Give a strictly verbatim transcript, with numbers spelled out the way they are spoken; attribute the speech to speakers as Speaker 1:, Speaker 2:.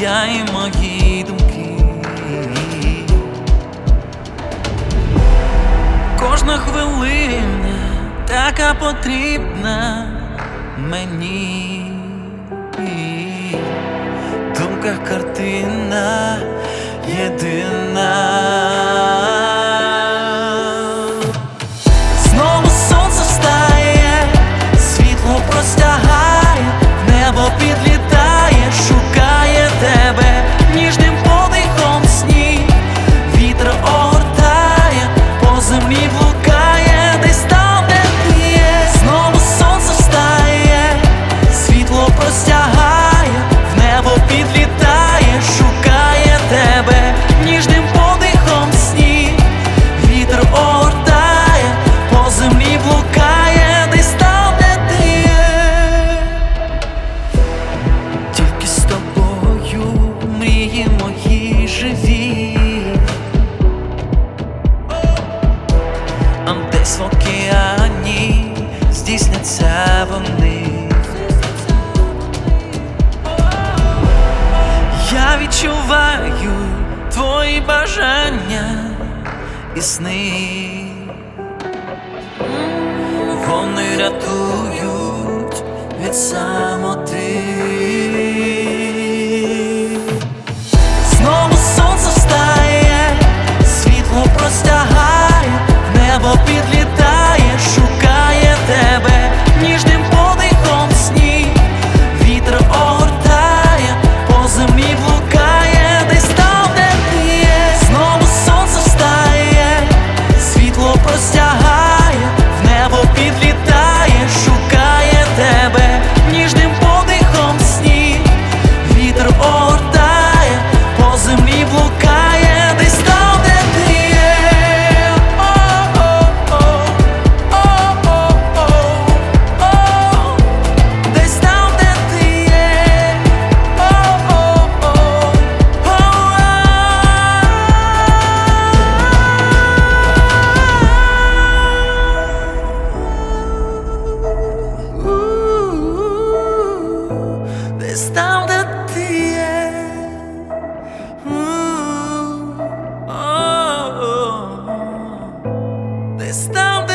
Speaker 1: я і мої думки. Кожна хвилина така потрібна мені. В думках картина єдина. Знову сонце встає, світло простягає, небо підлітає, шукає тебе ніжним подихом сні. Вітер огортає, по землі блукає, десь там, де ти є. Знову сонце встає, світло простягає, в небо підлітає, шукає тебе ніжним подихом сні. Вітер огортає, по землі блукає, десь там, де ти є. Тільки з тобою мрії мої живі, а десь в океані здійсняться вони. Я відчуваю твої бажання і сни, вони рятують від самоти. Знову сонце встає, світло простягає, небо підлітає, шукає тебе ніжним подихом сні. Вітер огортає, по землі блукає, десь там, де ти є. Знову сонце встає, світло простягає, в небо підлітає, шукає тебе ніжним подихом сні. Вітер огортає, по землі блукає, десь там, де ти є. Десь там, де ти є. Десь там, де ти є. Десь там,